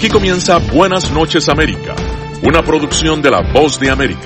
Aquí comienza Buenas noches América, una producción de La Voz de América.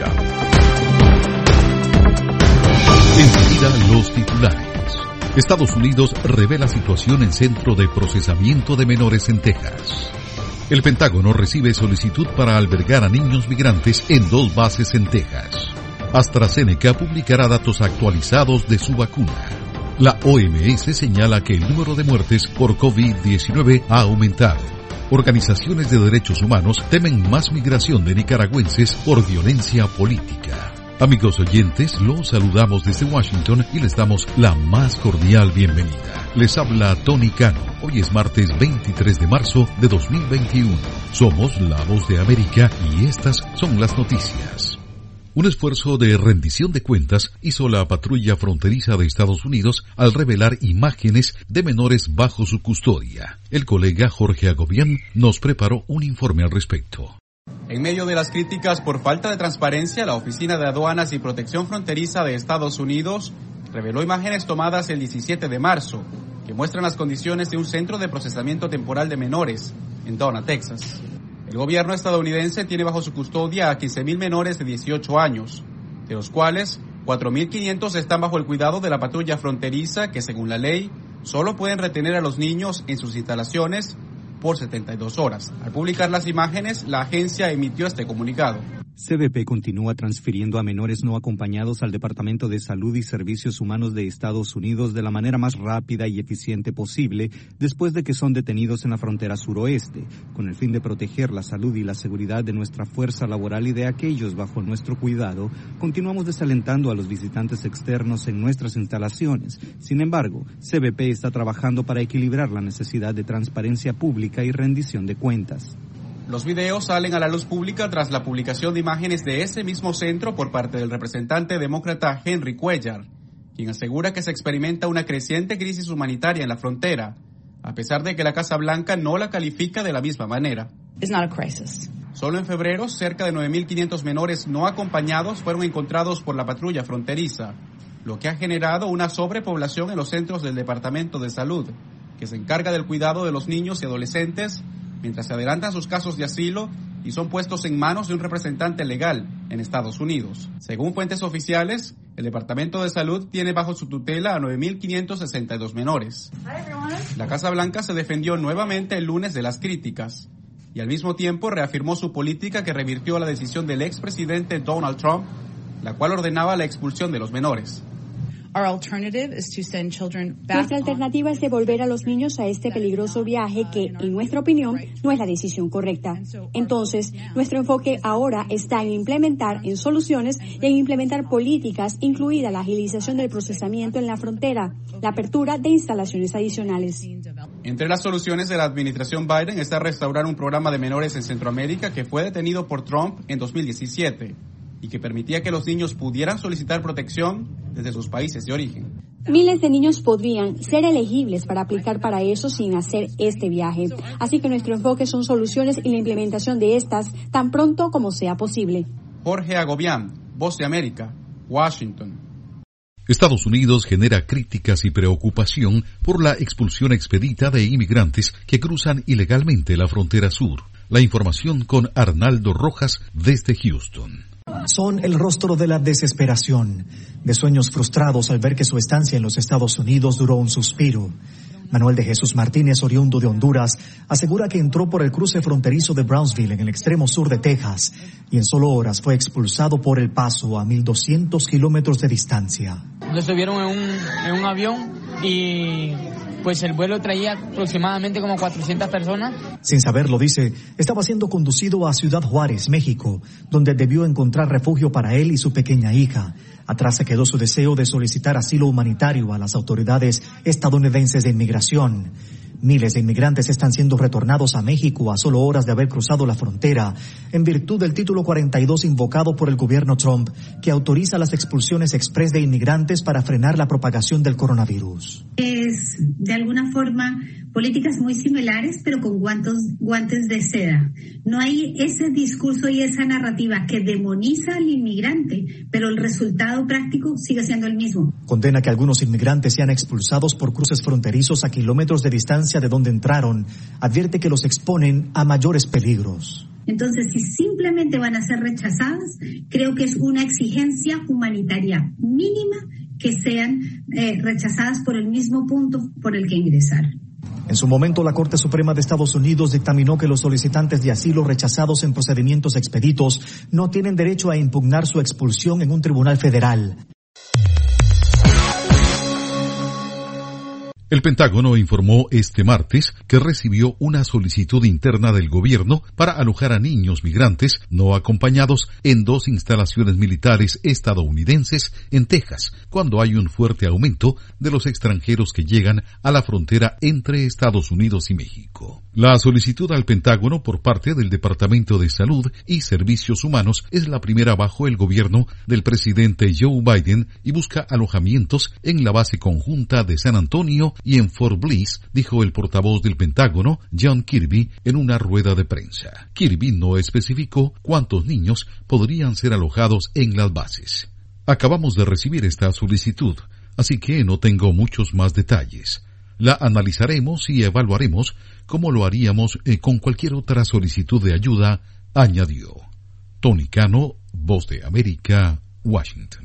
Enseguida los titulares. Estados Unidos revela situación en centro de procesamiento de menores en Texas. El Pentágono recibe solicitud para albergar a niños migrantes en 2 bases en Texas. AstraZeneca publicará datos actualizados de su vacuna. La OMS señala que el número de muertes por COVID-19 ha aumentado. Organizaciones de derechos humanos temen más migración de nicaragüenses por violencia política. Amigos oyentes, los saludamos desde Washington y les damos la más cordial bienvenida. Les habla Tony Cano. Hoy es martes 23 de marzo de 2021. Somos La Voz de América y estas son las noticias. Un esfuerzo de rendición de cuentas hizo la patrulla fronteriza de Estados Unidos al revelar imágenes de menores bajo su custodia. El colega Jorge Agobián nos preparó un informe al respecto. En medio de las críticas por falta de transparencia, la Oficina de Aduanas y Protección Fronteriza de Estados Unidos reveló imágenes tomadas el 17 de marzo que muestran las condiciones de un centro de procesamiento temporal de menores en Donna, Texas. El gobierno estadounidense tiene bajo su custodia a 15,000 menores de 18 años, de los cuales 4,500 están bajo el cuidado de la patrulla fronteriza que, según la ley, solo pueden retener a los niños en sus instalaciones por 72 horas. Al publicar las imágenes, la agencia emitió este comunicado. CBP continúa transfiriendo a menores no acompañados al Departamento de Salud y Servicios Humanos de Estados Unidos de la manera más rápida y eficiente posible después de que son detenidos en la frontera suroeste, con el fin de proteger la salud y la seguridad de nuestra fuerza laboral y de aquellos bajo nuestro cuidado. Continuamos desalentando a los visitantes externos en nuestras instalaciones. Sin embargo, CBP está trabajando para equilibrar la necesidad de transparencia pública y rendición de cuentas. Los videos salen a la luz pública tras la publicación de imágenes de ese mismo centro por parte del representante demócrata Henry Cuellar, quien asegura que se experimenta una creciente crisis humanitaria en la frontera, a pesar de que la Casa Blanca no la califica de la misma manera. It's not a crisis. Solo en febrero, cerca de 9,500 menores no acompañados fueron encontrados por la patrulla fronteriza, lo que ha generado una sobrepoblación en los centros del Departamento de Salud, que se encarga del cuidado de los niños y adolescentes, mientras se adelantan sus casos de asilo y son puestos en manos de un representante legal en Estados Unidos. Según fuentes oficiales, el Departamento de Salud tiene bajo su tutela a 9,562 menores. La Casa Blanca se defendió nuevamente el lunes de las críticas y al mismo tiempo reafirmó su política que revirtió la decisión del expresidente Donald Trump, la cual ordenaba la expulsión de los menores. Nuestra alternativa es devolver a los niños a este peligroso viaje que, en nuestra opinión, no es la decisión correcta. Entonces, nuestro enfoque ahora está en implementar en soluciones y en implementar políticas, incluida la agilización del procesamiento en la frontera, la apertura de instalaciones adicionales. Entre las soluciones de la administración Biden está restaurar un programa de menores en Centroamérica que fue detenido por Trump en 2017. Y que permitía que los niños pudieran solicitar protección desde sus países de origen. Miles de niños podrían ser elegibles para aplicar para eso sin hacer este viaje. Así que nuestro enfoque son soluciones y la implementación de estas tan pronto como sea posible. Jorge Agobián, Voz de América, Washington. Estados Unidos genera críticas y preocupación por la expulsión expedita de inmigrantes que cruzan ilegalmente la frontera sur. La información con Arnaldo Rojas desde Houston. Son el rostro de la desesperación, de sueños frustrados al ver que su estancia en los Estados Unidos duró un suspiro. Manuel de Jesús Martínez, oriundo de Honduras, asegura que entró por el cruce fronterizo de Brownsville en el extremo sur de Texas y en solo horas fue expulsado por El Paso a 1,200 kilómetros de distancia. Lo subieron en un avión y pues el vuelo traía aproximadamente como 400 personas. Sin saberlo, dice, estaba siendo conducido a Ciudad Juárez, México, donde debió encontrar refugio para él y su pequeña hija. Atrás se quedó su deseo de solicitar asilo humanitario a las autoridades estadounidenses de inmigración. Miles de inmigrantes están siendo retornados a México a solo horas de haber cruzado la frontera, en virtud del título 42 invocado por el gobierno Trump, que autoriza las expulsiones express de inmigrantes para frenar la propagación del coronavirus. Es, de alguna forma, políticas muy similares, pero con guantes de seda. No hay ese discurso y esa narrativa que demoniza al inmigrante, pero el resultado práctico sigue siendo el mismo. Condena que algunos inmigrantes sean expulsados por cruces fronterizos a kilómetros de distancia distancia de donde entraron, advierte que los exponen a mayores peligros. Entonces, si simplemente van a ser rechazadas, creo que es una exigencia humanitaria mínima que sean rechazadas por el mismo punto por el que ingresaron. En su momento, la Corte Suprema de Estados Unidos dictaminó que los solicitantes de asilo rechazados en procedimientos expeditos no tienen derecho a impugnar su expulsión en un tribunal federal. El Pentágono informó este martes que recibió una solicitud interna del gobierno para alojar a niños migrantes no acompañados en 2 instalaciones militares estadounidenses en Texas, cuando hay un fuerte aumento de los extranjeros que llegan a la frontera entre Estados Unidos y México. La solicitud al Pentágono por parte del Departamento de Salud y Servicios Humanos es la primera bajo el gobierno del presidente Joe Biden y busca alojamientos en la base conjunta de San Antonio y en Fort Bliss, dijo el portavoz del Pentágono, John Kirby, en una rueda de prensa. Kirby no especificó cuántos niños podrían ser alojados en las bases. Acabamos de recibir esta solicitud, así que no tengo muchos más detalles. La analizaremos y evaluaremos como lo haríamos con cualquier otra solicitud de ayuda, añadió. Tony Cano, Voz de América, Washington.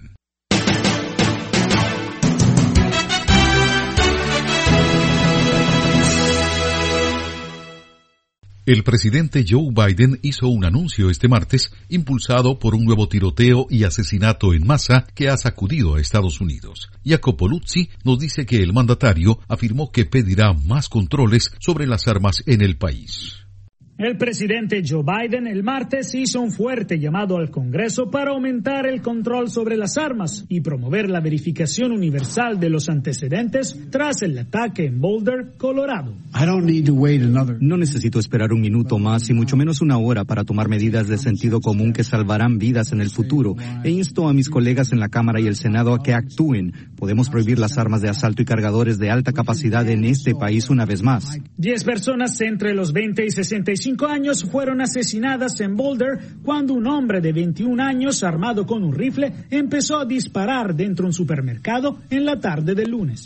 El presidente Joe Biden hizo un anuncio este martes impulsado por un nuevo tiroteo y asesinato en masa que ha sacudido a Estados Unidos. Jacopo Luzzi nos dice que el mandatario afirmó que pedirá más controles sobre las armas en el país. El presidente Joe Biden el martes hizo un fuerte llamado al Congreso para aumentar el control sobre las armas y promover la verificación universal de los antecedentes tras el ataque en Boulder, Colorado. No necesito esperar un minuto más y mucho menos una hora para tomar medidas de sentido común que salvarán vidas en el futuro. E insto a mis colegas en la Cámara y el Senado a que actúen. Podemos prohibir las armas de asalto y cargadores de alta capacidad en este país una vez más. 10 personas entre los 20 y 65 años fueron asesinadas en Boulder cuando un hombre de 21 años armado con un rifle empezó a disparar dentro de un supermercado en la tarde del lunes.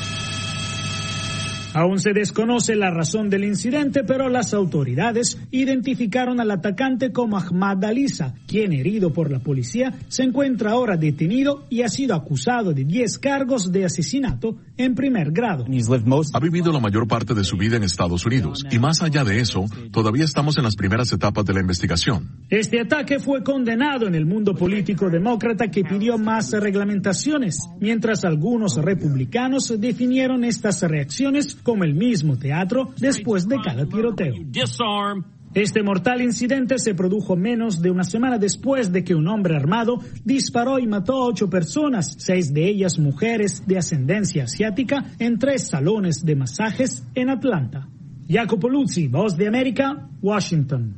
Aún se desconoce la razón del incidente, pero las autoridades identificaron al atacante como Ahmad Alisa, quien, herido por la policía, se encuentra ahora detenido y ha sido acusado de 10 cargos de asesinato en primer grado. Ha vivido la mayor parte de su vida en Estados Unidos y más allá de eso, todavía estamos en las primeras etapas de la investigación. Este ataque fue condenado en el mundo político demócrata, que pidió más reglamentaciones, mientras algunos republicanos definieron estas reacciones como el mismo teatro después de cada tiroteo. Este mortal incidente se produjo menos de una semana después de que un hombre armado disparó y mató a 8 personas, 6 de ellas mujeres de ascendencia asiática, en 3 salones de masajes en Atlanta. Jacopo Luzzi, Voz de América, Washington.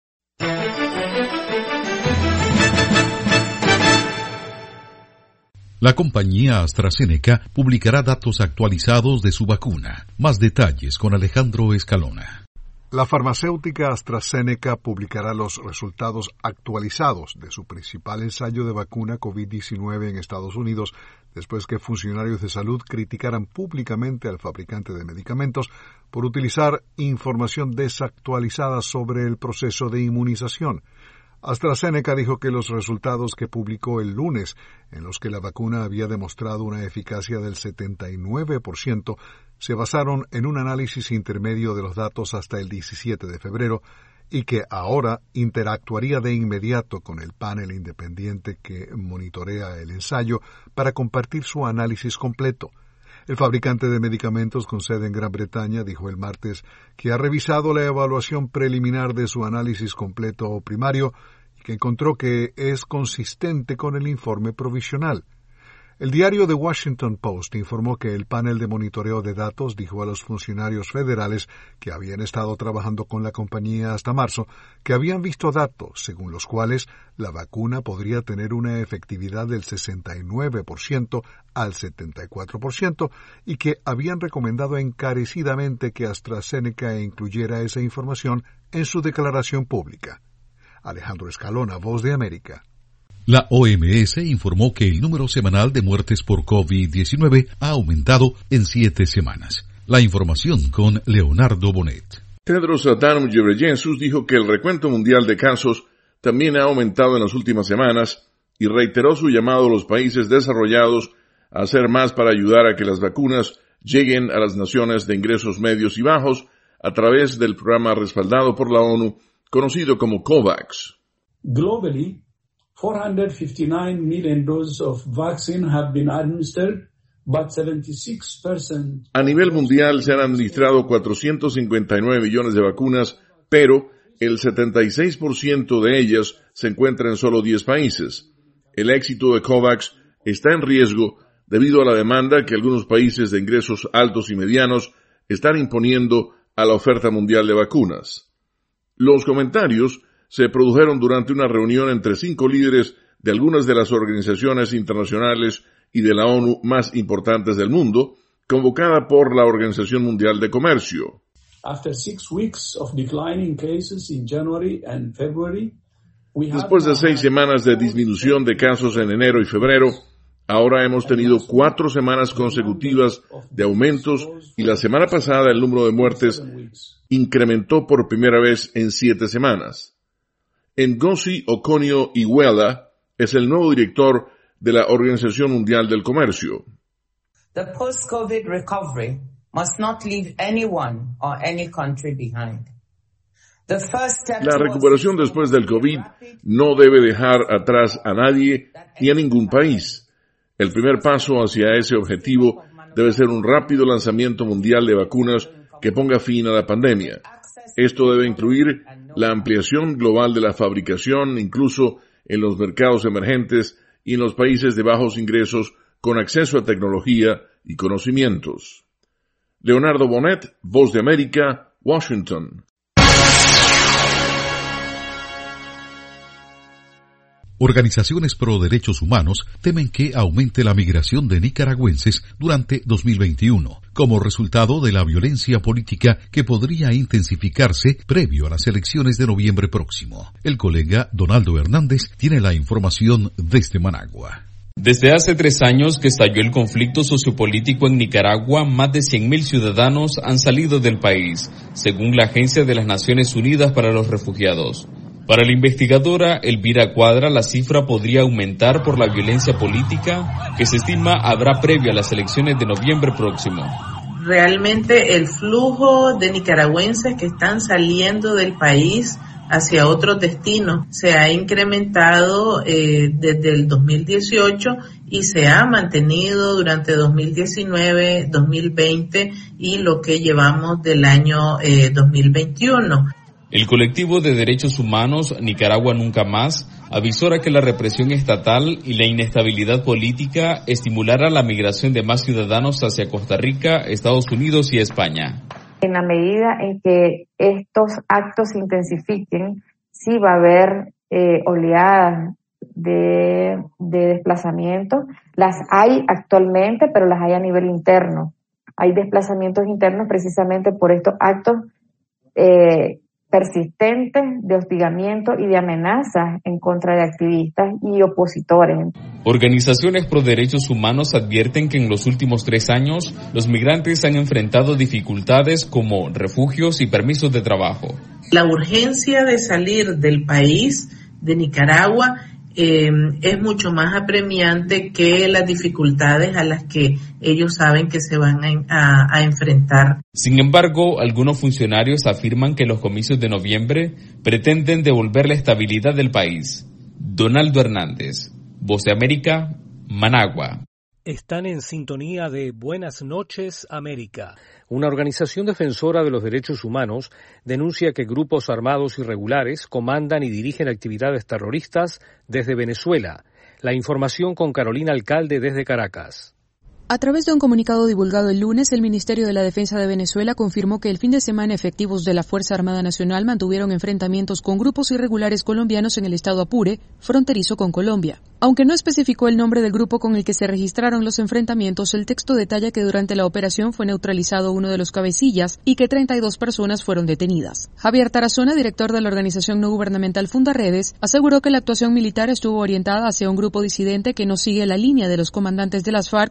La compañía AstraZeneca publicará datos actualizados de su vacuna. Más detalles con Alejandro Escalona. La farmacéutica AstraZeneca publicará los resultados actualizados de su principal ensayo de vacuna COVID-19 en Estados Unidos, después que funcionarios de salud criticaran públicamente al fabricante de medicamentos por utilizar información desactualizada sobre el proceso de inmunización. AstraZeneca dijo que los resultados que publicó el lunes, en los que la vacuna había demostrado una eficacia del 79%, se basaron en un análisis intermedio de los datos hasta el 17 de febrero y que ahora interactuaría de inmediato con el panel independiente que monitorea el ensayo para compartir su análisis completo. El fabricante de medicamentos con sede en Gran Bretaña dijo el martes que ha revisado la evaluación preliminar de su análisis completo o primario y que encontró que es consistente con el informe provisional. El diario The Washington Post informó que el panel de monitoreo de datos dijo a los funcionarios federales que habían estado trabajando con la compañía hasta marzo que habían visto datos según los cuales la vacuna podría tener una efectividad del 69% al 74% y que habían recomendado encarecidamente que AstraZeneca incluyera esa información en su declaración pública. Alejandro Escalona, Voz de América. La OMS informó que el número semanal de muertes por COVID-19 ha aumentado en 7 semanas. La información con Leonardo Bonet. Tedros Adhanom Ghebreyesus dijo que el recuento mundial de casos también ha aumentado en las últimas semanas y reiteró su llamado a los países desarrollados a hacer más para ayudar a que las vacunas lleguen a las naciones de ingresos medios y bajos a través del programa respaldado por la ONU, conocido como COVAX. Globally, 459 million doses of vaccine have been administered, but 76%. A nivel mundial se han administrado 459 millones de vacunas, pero el 76% de ellas se encuentra en solo 10 países. El éxito de COVAX está en riesgo debido a la demanda que algunos países de ingresos altos y medianos están imponiendo a la oferta mundial de vacunas. Los comentarios se produjeron durante una reunión entre 5 líderes de algunas de las organizaciones internacionales y de la ONU más importantes del mundo, convocada por la Organización Mundial de Comercio. Después de 6 semanas de disminución de casos en enero y febrero, ahora hemos tenido 4 semanas consecutivas de aumentos y la semana pasada el número de muertes incrementó por primera vez en 7 semanas. Ngozi Okonjo-Iweala es el nuevo director de la Organización Mundial del Comercio. The post-COVID recovery must not leave anyone or any country behind. La recuperación después del COVID no debe dejar atrás a nadie ni a ningún país. El primer paso hacia ese objetivo debe ser un rápido lanzamiento mundial de vacunas que ponga fin a la pandemia. Esto debe incluir la ampliación global de la fabricación, incluso en los mercados emergentes y en los países de bajos ingresos con acceso a tecnología y conocimientos. Leonardo Bonet, Voz de América, Washington. Organizaciones pro derechos humanos temen que aumente la migración de nicaragüenses durante 2021, como resultado de la violencia política que podría intensificarse previo a las elecciones de noviembre próximo. El colega Donaldo Hernández tiene la información desde Managua. Desde hace 3 años que estalló el conflicto sociopolítico en Nicaragua, más de 100,000 ciudadanos han salido del país, según la Agencia de las Naciones Unidas para los Refugiados. Para la investigadora Elvira Cuadra, la cifra podría aumentar por la violencia política que se estima habrá previo a las elecciones de noviembre próximo. Realmente el flujo de nicaragüenses que están saliendo del país hacia otros destinos se ha incrementado desde el 2018 y se ha mantenido durante 2019, 2020 y lo que llevamos del año 2021. El colectivo de derechos humanos Nicaragua Nunca Más avisora que la represión estatal y la inestabilidad política estimulará la migración de más ciudadanos hacia Costa Rica, Estados Unidos y España. En la medida en que estos actos se intensifiquen, sí va a haber oleadas de desplazamientos. Las hay actualmente, pero las hay a nivel interno. Hay desplazamientos internos precisamente por estos actos persistentes de hostigamiento y de amenazas en contra de activistas y opositores. Organizaciones pro derechos humanos advierten que en los últimos 3 años los migrantes han enfrentado dificultades como refugios y permisos de trabajo. La urgencia de salir del país, de Nicaragua, es mucho más apremiante que las dificultades a las que ellos saben que se van a enfrentar. Sin embargo, algunos funcionarios afirman que los comicios de noviembre pretenden devolver la estabilidad del país. Donaldo Hernández, Voz de América, Managua. Están en sintonía de Buenas noches, América. Una organización defensora de los derechos humanos denuncia que grupos armados irregulares comandan y dirigen actividades terroristas desde Venezuela. La información con Carolina Alcalde desde Caracas. A través de un comunicado divulgado el lunes, el Ministerio de la Defensa de Venezuela confirmó que el fin de semana efectivos de la Fuerza Armada Nacional mantuvieron enfrentamientos con grupos irregulares colombianos en el estado Apure, fronterizo con Colombia. Aunque no especificó el nombre del grupo con el que se registraron los enfrentamientos, el texto detalla que durante la operación fue neutralizado uno de los cabecillas y que 32 personas fueron detenidas. Javier Tarazona, director de la organización no gubernamental Fundaredes, aseguró que la actuación militar estuvo orientada hacia un grupo disidente que no sigue la línea de los comandantes de las FARC, Jesús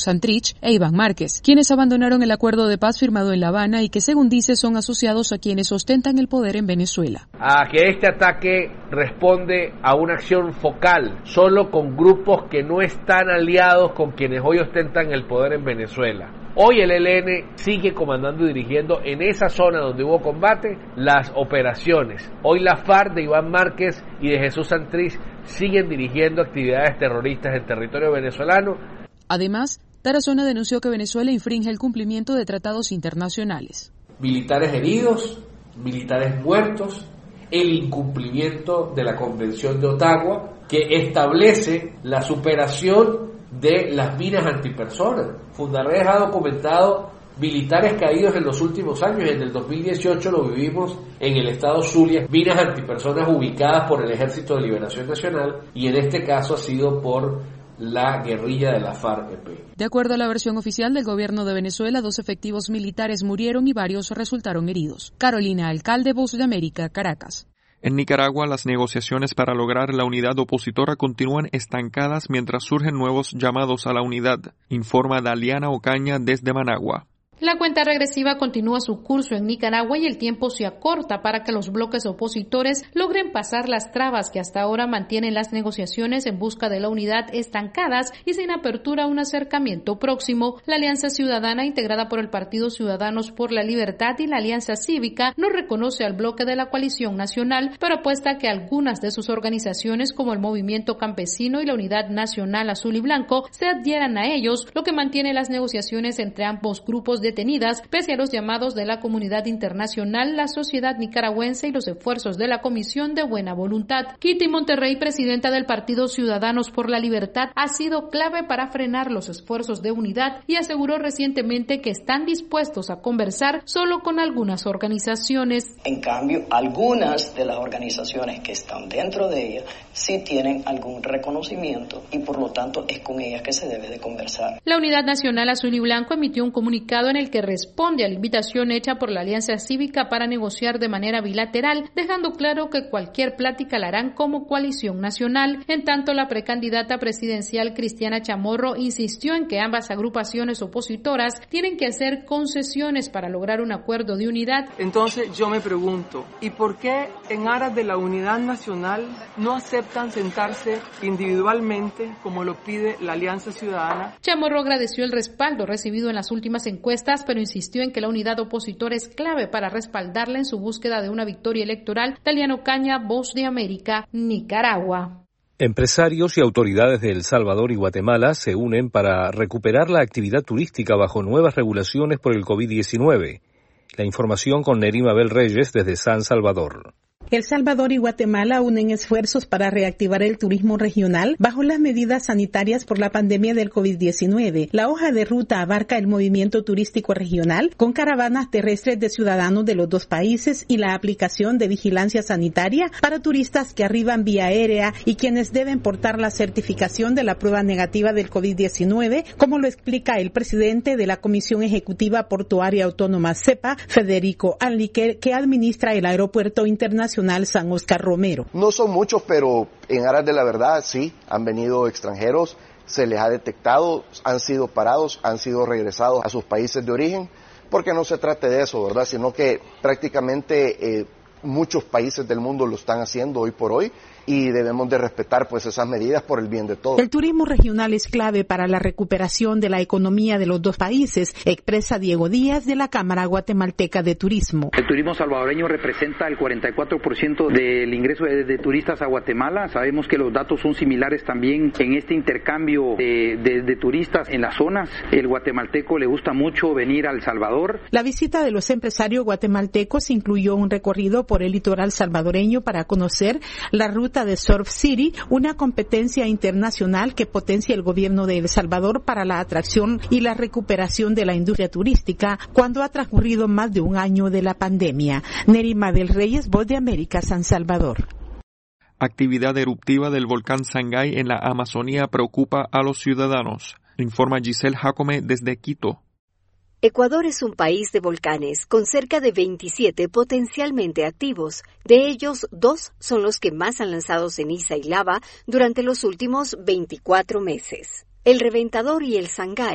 Santrich e Iván Márquez, quienes abandonaron el acuerdo de paz firmado en La Habana y que, según dice, son asociados a quienes ostentan el poder en Venezuela. A que este ataque responde a una acción focal, solo con grupos que no están aliados con quienes hoy ostentan el poder en Venezuela. Hoy el ELN sigue comandando y dirigiendo en esa zona donde hubo combate las operaciones. Hoy la FARC de Iván Márquez y de Jesús Santrich siguen dirigiendo actividades terroristas en territorio venezolano. Además, Tarazona denunció que Venezuela infringe el cumplimiento de tratados internacionales. Militares heridos, militares muertos, el incumplimiento de la Convención de Ottawa, que establece la superación de las minas antipersonas. Fundarredes ha documentado militares caídos en los últimos años. En el 2018 lo vivimos en el estado Zulia, minas antipersonas ubicadas por el Ejército de Liberación Nacional, y en este caso ha sido por la guerrilla de la FARC-EP. De acuerdo a la versión oficial del gobierno de Venezuela, 2 efectivos militares murieron y varios resultaron heridos. Carolina Alcalde, Voz de América, Caracas. En Nicaragua, las negociaciones para lograr la unidad opositora continúan estancadas mientras surgen nuevos llamados a la unidad, informa Daliana Ocaña desde Managua. La cuenta regresiva continúa su curso en Nicaragua y el tiempo se acorta para que los bloques opositores logren pasar las trabas que hasta ahora mantienen las negociaciones en busca de la unidad estancadas y sin apertura a un acercamiento próximo. La Alianza Ciudadana, integrada por el Partido Ciudadanos por la Libertad y la Alianza Cívica, no reconoce al bloque de la coalición nacional, pero apuesta a que algunas de sus organizaciones, como el Movimiento Campesino y la Unidad Nacional Azul y Blanco, se adhieran a ellos, lo que mantiene las negociaciones entre ambos grupos detenidas, pese a los llamados de la comunidad internacional, la sociedad nicaragüense y los esfuerzos de la Comisión de Buena Voluntad. Kitty Monterrey, presidenta del Partido Ciudadanos por la Libertad, ha sido clave para frenar los esfuerzos de unidad y aseguró recientemente que están dispuestos a conversar solo con algunas organizaciones. En cambio, algunas de las organizaciones que están dentro de ella sí tienen algún reconocimiento y por lo tanto es con ellas que se debe de conversar. La Unidad Nacional Azul y Blanco emitió un comunicado en el que responde a la invitación hecha por la Alianza Cívica para negociar de manera bilateral, dejando claro que cualquier plática la harán como coalición nacional. En tanto, la precandidata presidencial Cristiana Chamorro insistió en que ambas agrupaciones opositoras tienen que hacer concesiones para lograr un acuerdo de unidad. Entonces yo me pregunto, ¿y por qué en aras de la unidad nacional no aceptan sentarse individualmente como lo pide la Alianza Ciudadana? Chamorro agradeció el respaldo recibido en las últimas encuestas, pero insistió en que la unidad opositora es clave para respaldarla en su búsqueda de una victoria electoral. Daliana Ocaña, Voz de América, Nicaragua. Empresarios y autoridades de El Salvador y Guatemala se unen para recuperar la actividad turística bajo nuevas regulaciones por el COVID-19. La información con Nerima Bel Reyes desde San Salvador. El Salvador y Guatemala unen esfuerzos para reactivar el turismo regional bajo las medidas sanitarias por la pandemia del COVID-19. La hoja de ruta abarca el movimiento turístico regional con caravanas terrestres de ciudadanos de los dos países y la aplicación de vigilancia sanitaria para turistas que arriban vía aérea y quienes deben portar la certificación de la prueba negativa del COVID-19, como lo explica el presidente de la Comisión Ejecutiva Portuaria Autónoma CEPA, Federico Anliker, que administra el Aeropuerto Internacional San Oscar Romero. No son muchos, pero en aras de la verdad sí, han venido extranjeros, se les ha detectado, han sido parados, han sido regresados a sus países de origen, porque no se trate de eso, ¿verdad? Sino que prácticamente muchos países del mundo lo están haciendo hoy por hoy y debemos de respetar pues esas medidas por el bien de todos. El turismo regional es clave para la recuperación de la economía de los dos países, expresa Diego Díaz de la Cámara Guatemalteca de Turismo. El turismo salvadoreño representa el 44% del ingreso de turistas a Guatemala. Sabemos que los datos son similares también en este intercambio de turistas en las zonas. El guatemalteco le gusta mucho venir a El Salvador. La visita de los empresarios guatemaltecos incluyó un recorrido por el litoral salvadoreño para conocer la ruta de Surf City, una competencia internacional que potencia el gobierno de El Salvador para la atracción y la recuperación de la industria turística cuando ha transcurrido más de un año de la pandemia. Nerima del Reyes, Voz de América, San Salvador. Actividad eruptiva del volcán Sangay en la Amazonía preocupa a los ciudadanos, informa Giselle Jacome desde Quito. Ecuador es un país de volcanes, con cerca de 27 potencialmente activos. De ellos, 2 son los que más han lanzado ceniza y lava durante los últimos 24 meses. El Reventador y el Sangay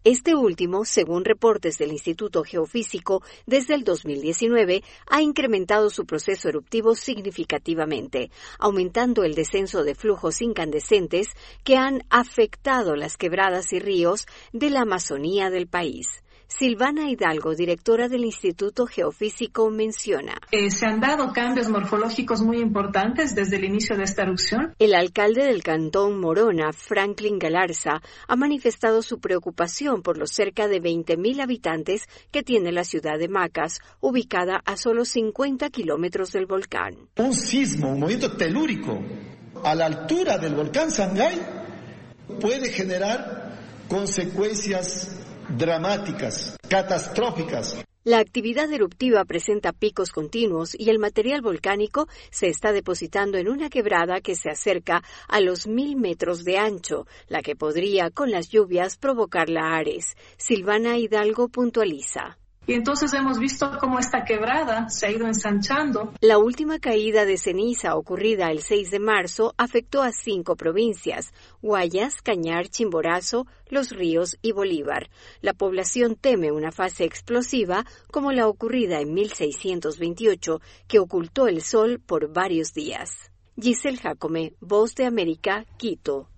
Este último, según reportes del Instituto Geofísico, desde el 2019 ha incrementado su proceso eruptivo significativamente, aumentando el descenso de flujos incandescentes que han afectado las quebradas y ríos de la Amazonía del país. Silvana Hidalgo, directora del Instituto Geofísico, menciona: se han dado cambios morfológicos muy importantes desde el inicio de esta erupción. El alcalde del cantón Morona, Franklin Galarza, ha manifestado su preocupación por los cerca de 20.000 habitantes que tiene la ciudad de Macas, ubicada a solo 50 kilómetros del volcán. Un sismo, un movimiento telúrico a la altura del volcán Sangay puede generar consecuencias dramáticas, catastróficas. La actividad eruptiva presenta picos continuos y el material volcánico se está depositando en una quebrada que se acerca a los 1.000 metros de ancho, la que podría, con las lluvias, provocar lahares. Silvana Hidalgo puntualiza. Y entonces hemos visto cómo esta quebrada se ha ido ensanchando. La última caída de ceniza ocurrida el 6 de marzo afectó a 5 provincias: Guayas, Cañar, Chimborazo, Los Ríos y Bolívar. La población teme una fase explosiva como la ocurrida en 1628, que ocultó el sol por varios días. Giselle Jacome, Voz de América, Quito.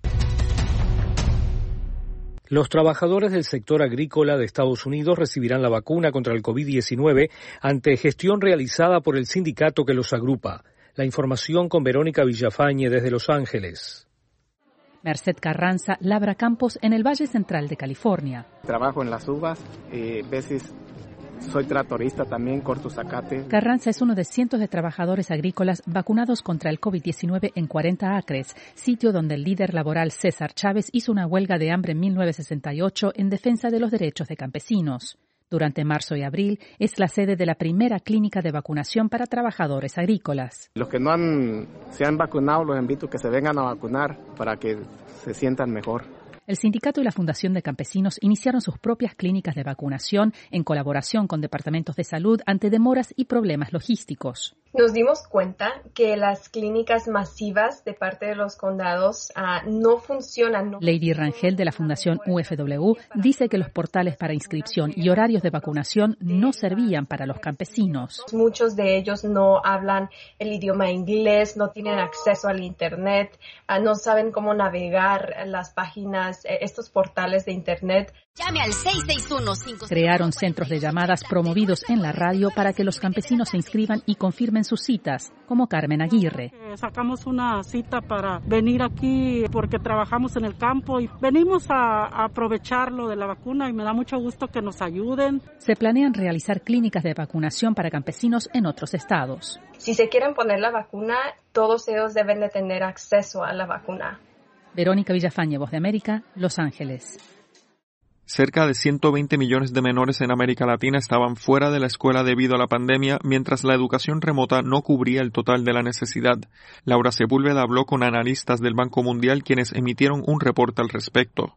Los trabajadores del sector agrícola de Estados Unidos recibirán la vacuna contra el COVID-19 ante gestión realizada por el sindicato que los agrupa. La información con Verónica Villafañe desde Los Ángeles. Merced Carranza labra campos en el Valle Central de California. Trabajo en las uvas, veces soy tractorista también, corto zacate. Carranza es uno de cientos de trabajadores agrícolas vacunados contra el COVID-19 en 40 acres, sitio donde el líder laboral César Chávez hizo una huelga de hambre en 1968 en defensa de los derechos de campesinos. Durante marzo y abril es la sede de la primera clínica de vacunación para trabajadores agrícolas. Los que no se han vacunado, los invito a que se vengan a vacunar para que se sientan mejor. El sindicato y la Fundación de Campesinos iniciaron sus propias clínicas de vacunación en colaboración con departamentos de salud ante demoras y problemas logísticos. Nos dimos cuenta que las clínicas masivas de parte de los condados no funcionan. Lady Rangel de la Fundación UFW dice que los portales para inscripción y horarios de vacunación no servían para los campesinos. Muchos de ellos no hablan el idioma inglés, no tienen acceso al internet, no saben cómo navegar las páginas, estos portales de internet. Llame al 661-5. Crearon centros de llamadas promovidos en la radio para que los campesinos se inscriban y confirmen sus citas, como Carmen Aguirre. Sacamos una cita para venir aquí porque trabajamos en el campo y venimos a aprovechar lo de la vacuna y me da mucho gusto que nos ayuden. Se planean realizar clínicas de vacunación para campesinos en otros estados. Si se quieren poner la vacuna, todos ellos deben de tener acceso a la vacuna. Verónica Villafañe, Voz de América, Los Ángeles. Cerca de 120 millones de menores en América Latina estaban fuera de la escuela debido a la pandemia, mientras la educación remota no cubría el total de la necesidad. Laura Sepúlveda habló con analistas del Banco Mundial, quienes emitieron un reporte al respecto.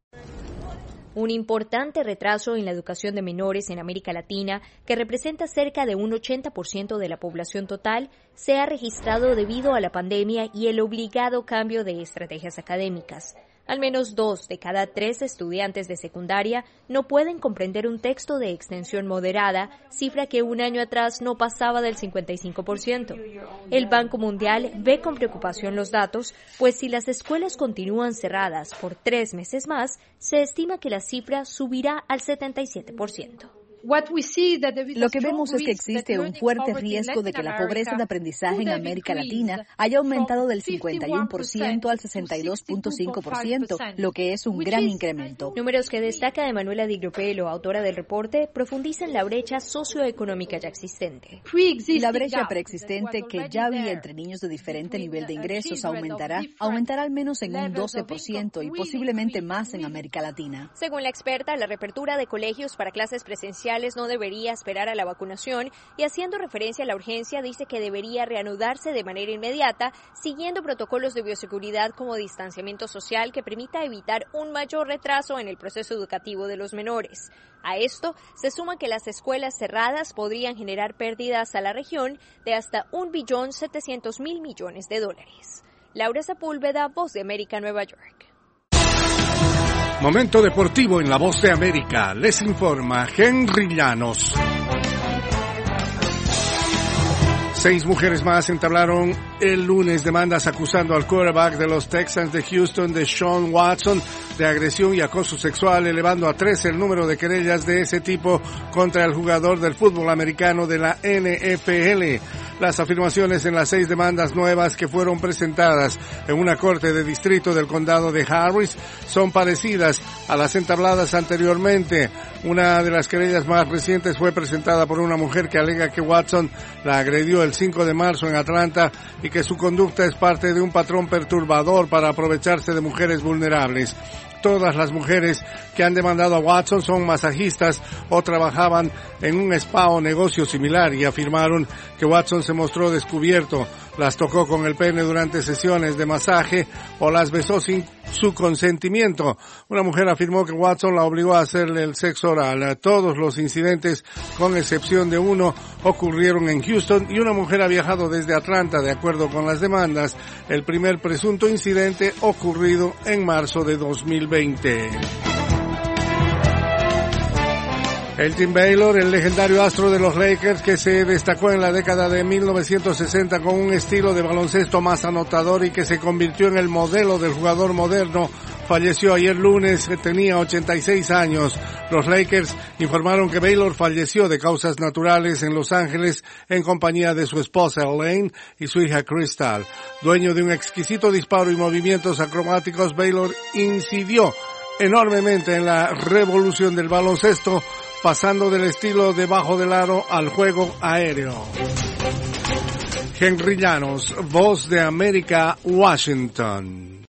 Un importante retraso en la educación de menores en América Latina, que representa cerca de un 80% de la población total, se ha registrado debido a la pandemia y el obligado cambio de estrategias académicas. Al menos 2 de cada 3 estudiantes de secundaria no pueden comprender un texto de extensión moderada, cifra que un año atrás no pasaba del 55%. El Banco Mundial ve con preocupación los datos, pues si las escuelas continúan cerradas por 3 meses más, se estima que la cifra subirá al 77%. Lo que vemos es que existe un fuerte riesgo de que la pobreza de aprendizaje en América Latina haya aumentado del 51% al 62.5%, lo que es un gran incremento. Números que destaca Emanuela Di Gropello, autora del reporte, profundizan la brecha socioeconómica ya existente. La brecha preexistente que ya había entre niños de diferente nivel de ingresos aumentará al menos en un 12% y posiblemente más en América Latina. Según la experta, la reapertura de colegios para clases presenciales no debería esperar a la vacunación y, haciendo referencia a la urgencia, dice que debería reanudarse de manera inmediata, siguiendo protocolos de bioseguridad como distanciamiento social que permita evitar un mayor retraso en el proceso educativo de los menores. A esto se suma que las escuelas cerradas podrían generar pérdidas a la región de hasta $1.700.000 millones. Laura Sepúlveda, Voz de América, Nueva York. Momento deportivo en La Voz de América. Les informa Henry Llanos. 6 mujeres más entablaron el lunes demandas acusando al quarterback de los Texans de Houston, Deshaun Watson, de agresión y acoso sexual, elevando a 13 el número de querellas de ese tipo contra el jugador del fútbol americano de la NFL. Las afirmaciones en las 6 demandas nuevas que fueron presentadas en una corte de distrito del condado de Harris son parecidas a las entabladas anteriormente. Una de las querellas más recientes fue presentada por una mujer que alega que Watson la agredió el 5 de marzo en Atlanta y que su conducta es parte de un patrón perturbador para aprovecharse de mujeres vulnerables. Todas las mujeres que han demandado a Watson son masajistas o trabajaban en un spa o negocio similar y afirmaron que Watson se mostró descubierto, las tocó con el pene durante sesiones de masaje o las besó sin su consentimiento. Una mujer afirmó que Watson la obligó a hacerle el sexo oral. Todos los incidentes, con excepción de uno, ocurrieron en Houston y una mujer ha viajado desde Atlanta, de acuerdo con las demandas. El primer presunto incidente ocurrido en marzo de 2020. Elgin Baylor, el legendario astro de los Lakers que se destacó en la década de 1960 con un estilo de baloncesto más anotador y que se convirtió en el modelo del jugador moderno, falleció ayer lunes, tenía 86 años. Los Lakers informaron que Baylor falleció de causas naturales en Los Ángeles en compañía de su esposa Elaine y su hija Crystal. Dueño de un exquisito disparo y movimientos acrobáticos, Baylor incidió enormemente en la revolución del baloncesto, pasando del estilo debajo del aro al juego aéreo. Henry Llanos, Voz de América, Washington.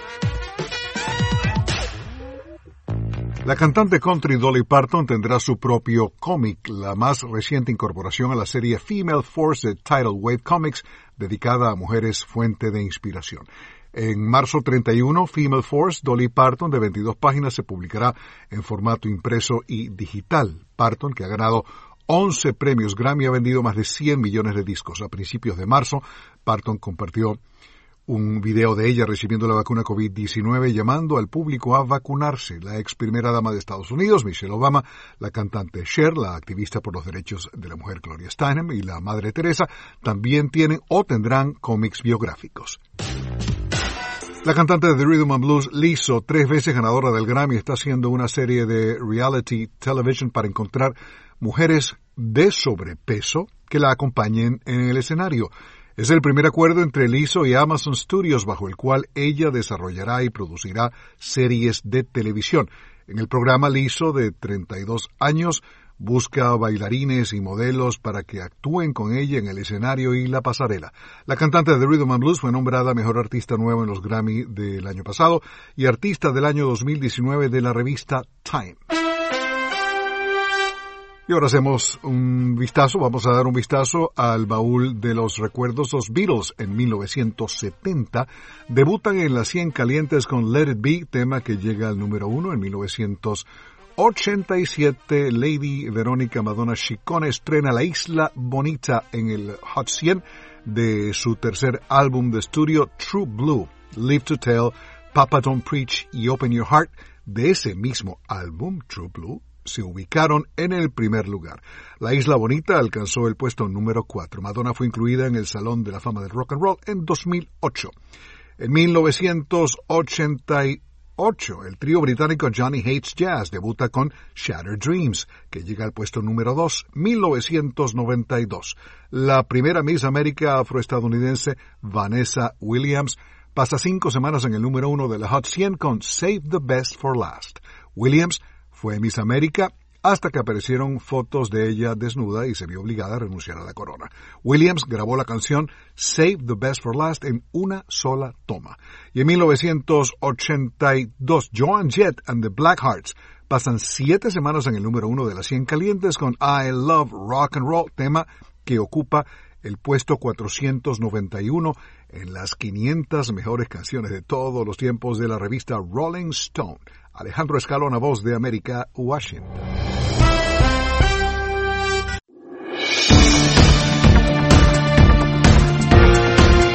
La cantante country Dolly Parton tendrá su propio cómic, la más reciente incorporación a la serie Female Force de Tidal Wave Comics, dedicada a mujeres fuente de inspiración. En marzo 31, Female Force, Dolly Parton, de 22 páginas, se publicará en formato impreso y digital. Parton, que ha ganado 11 premios Grammy, ha vendido más de 100 millones de discos. A principios de marzo, Parton compartió un video de ella recibiendo la vacuna COVID-19 llamando al público a vacunarse. La ex primera dama de Estados Unidos, Michelle Obama, la cantante Cher, la activista por los derechos de la mujer Gloria Steinem y la Madre Teresa también tienen o tendrán cómics biográficos. La cantante de The Rhythm and Blues, Lizzo, 3 veces ganadora del Grammy, está haciendo una serie de reality television para encontrar mujeres de sobrepeso que la acompañen en el escenario. Es el primer acuerdo entre Lizzo y Amazon Studios bajo el cual ella desarrollará y producirá series de televisión. En el programa, Lizzo, de 32 años, busca bailarines y modelos para que actúen con ella en el escenario y la pasarela. La cantante de The Rhythm and Blues fue nombrada Mejor Artista Nueva en los Grammy del año pasado y Artista del año 2019 de la revista Time. Y ahora vamos a dar un vistazo al baúl de los recuerdos. Los Beatles en 1970 debutan en las 100 calientes con Let It Be, tema que llega al número 1 en 1987. Lady Verónica Madonna Chicone estrena La Isla Bonita en el Hot 100 de su tercer álbum de estudio True Blue. Live to Tell, Papa Don't Preach y Open Your Heart de ese mismo álbum, True Blue, se ubicaron en el primer lugar. La Isla Bonita alcanzó el puesto número 4. Madonna fue incluida en el Salón de la Fama del Rock and Roll en 2008. En 1988, el trío británico Johnny Hates Jazz debuta con Shattered Dreams, que llega al puesto número 2. 1992. La primera Miss América afroestadounidense, Vanessa Williams, pasa 5 semanas en el número 1 de la Hot 100 con Save the Best for Last. Williams fue Miss América hasta que aparecieron fotos de ella desnuda y se vio obligada a renunciar a la corona. Williams grabó la canción Save the Best for Last en una sola toma. Y en 1982, Joan Jett and the Blackhearts pasan 7 semanas en el número 1 de las 100 calientes con I Love Rock and Roll, tema que ocupa el puesto 491 en las 500 mejores canciones de todos los tiempos de la revista Rolling Stone. Alejandro Escalona, Voz de América, Washington.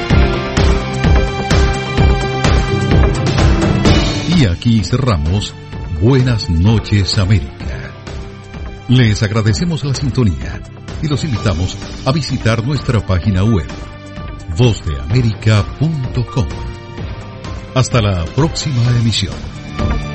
Y aquí cerramos Buenas noches, América. Les agradecemos la sintonía y los invitamos a visitar nuestra página web, vozdeamerica.com. Hasta la próxima emisión.